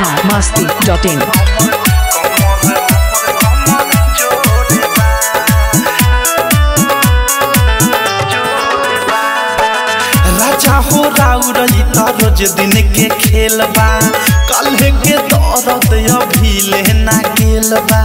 biharmasti.in राजा हो राउरई त रोज दिन के खेलबा काल्हे के दर्द अभी लेना गेलबा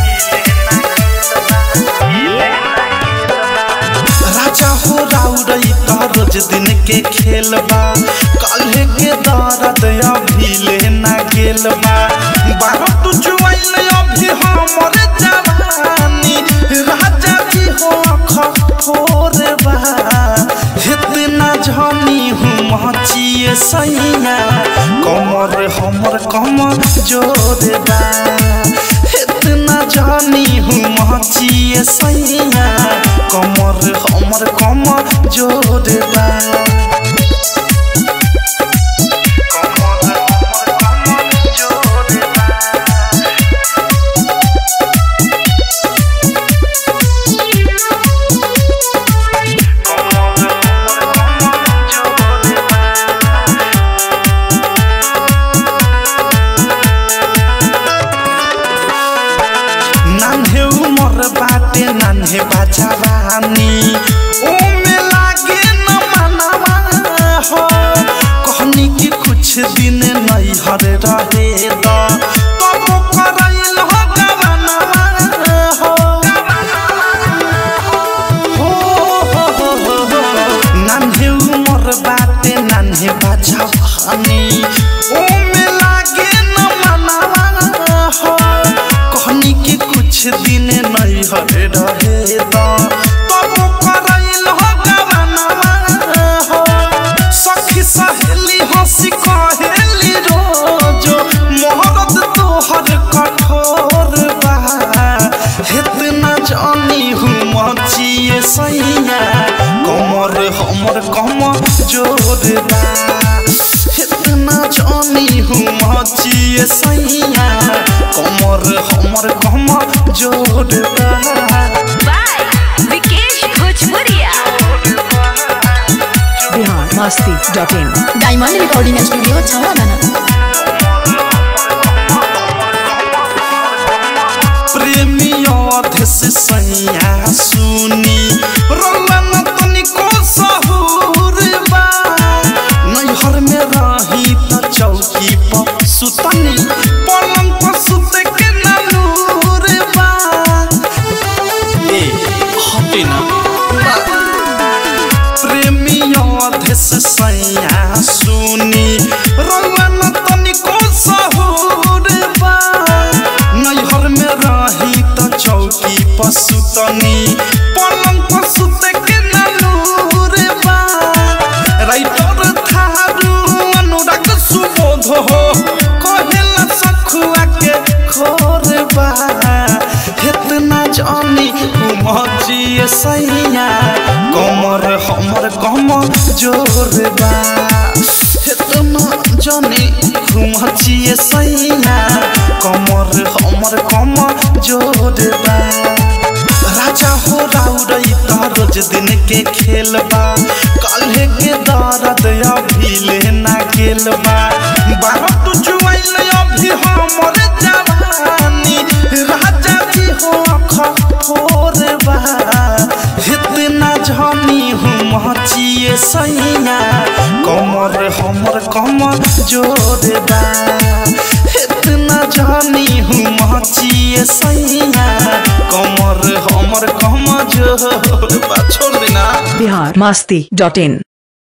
राजा हो राउरई त रोज दिन के खेलबा काल्हे के दर्द अभी लेना गेलबा बारह तू जुआइल अभी हमर जवानी राजा जी हो खफोरबा इतना झनी हूँ मचिए सैया कमर हमर कमर जोरबा इतना झनी हूँ मचिए सैया कमर हमर कमर जोरबा बाटे नन्हे बचावानी ओ में लागे न मनवा हो कहनी कि कुछ दिन नहीं हर रहे तब करैल हो गवनवा हो नन्हे उमर बाटे नन्हे बचावानी ओ में लागे न मनवा हो कहनी कि कुछ दिन नहीं हरे रहे तब करैल हो गवनवा हो सखी सहेली हंसी कहेली रोज मोहरत तोहर कठोर बा इतना जानी हूँ मचिए सैया कमर हमर कमर जोरबा इतना जानी हूँ मचिए सैया कमर हमर कमर जोरबा biharmasti.in डायमंड रिकॉर्डिंग स्टूडियो छावाना प्रेमियों देश सैया सुनी रोलन तनिको सहूरबा नैहर में रही त चौकी पर सुतनी पलंग पर सुते के नूरबा ए हटे ना प्रेमियों देश सैया सुनी रोलन तनिको सहूरबा नैहर में रही त चौकी पर सुतनी पलंग पर सुते के नूरबा राइटर थारू अनुराग सुबोध हो कहेला सखुआ के खोरबा इतना जानी मचिए सैया कमर हमर कमर जोरबा इतना जानी मचिए सैया कमर हमर कमर जोरबा राजा हो राउरई त रोज दिन के खेलबा काल्हे के दर्द अभी लेना गेलबा बारह तू जुआइल अभी हमर जवानी राजा जी हो खफोरबा इतना झनी हूँ मचिए सैया कमर हमर कमर जोरबा इतना झनी हूँ मचिए सैया कमर हमर कमर जोरबा छोड़ देना biharmasti.in